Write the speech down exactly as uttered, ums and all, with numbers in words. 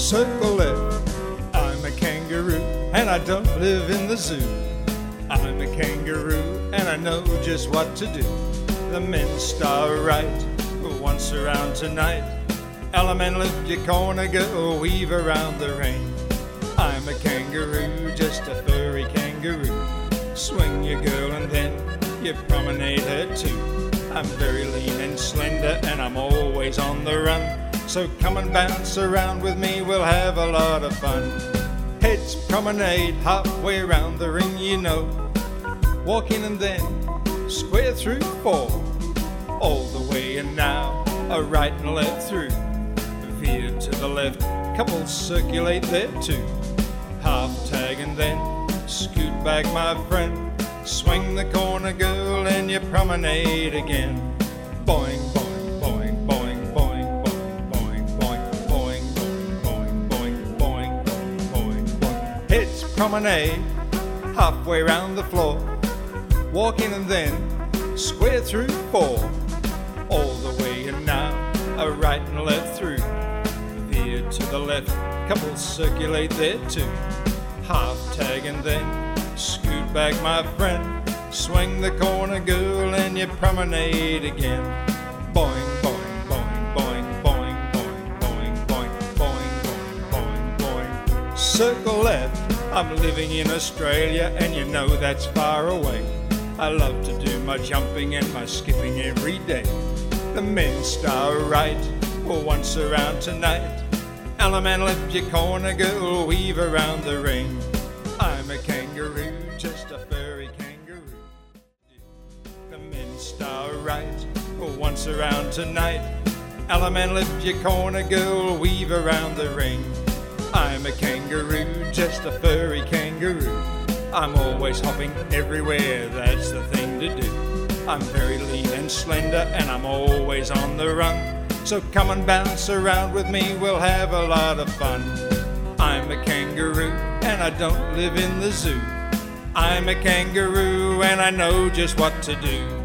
circle left. I'm a kangaroo and I don't live in the zoo. I'm a kangaroo and I know just what to do. The men start right, but once around tonight. Element lift your corner, girl, weave around the ring. I'm a kangaroo, just a furry kangaroo. Swing your girl and then you promenade her too. I'm very lean and slender and I'm always on the run. So come and bounce around with me, we'll have a lot of fun. Heads promenade halfway around the ring, you know. Walk in and then square through four. All the way and now a right and left through. Veer to the left, couples circulate there too. Half tag and then scoot back, my friend. Swing the corner, girl, and you promenade again. Boing, boing, boing, boing, boing, boing, boing, boing, boing, boing, boing, boing, boing, boing, boing. Heads promenade halfway round the floor. Walk in and then square through four. All the way and now a right and left through. Veer to the left, couples circulate there too. Half tag and then scoot back, my friend. Swing the corner, girl, and you promenade again. Boing, boing, boing, boing, boing, boing, boing, boing, boing, boing, boing, boing. Circle left. I'm living in Australia, and you know that's far away. I love to do my jumping and my skipping every day. The men start right, well, once around tonight. Element lift your corner, girl, weave around the ring. I'm a kangaroo, just a furry kangaroo. The men start right, well, once around tonight. Element lift your corner, girl, weave around the ring. I'm a kangaroo, just a furry kangaroo. I'm always hopping everywhere, that's the thing to do. I'm very lean and slender and I'm always on the run. So come and bounce around with me, we'll have a lot of fun. I'm a kangaroo and I don't live in the zoo. I'm a kangaroo and I know just what to do.